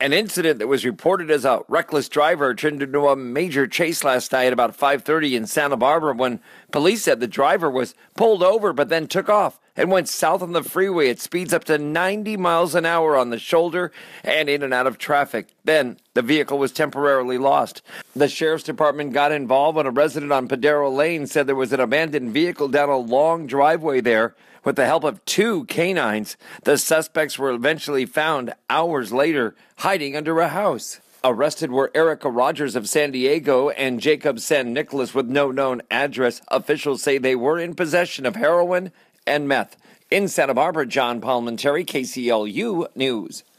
An incident that was reported as a reckless driver turned into a major chase last night about 5:30 in Santa Barbara when police said the driver was pulled over but then took off and went south on the freeway at speeds up to 90 miles an hour on the shoulder and in and out of traffic. Then the vehicle was temporarily lost. The sheriff's department got involved when a resident on Padero Lane said there was an abandoned vehicle down a long driveway there. With the help of 2 canines, the suspects were eventually found hours later hiding under a house. Arrested were Erica Rogers of San Diego and Jacob San Nicolas with no known address. Officials say they were in possession of heroin and meth. In Santa Barbara, John Palmentary, KCLU News.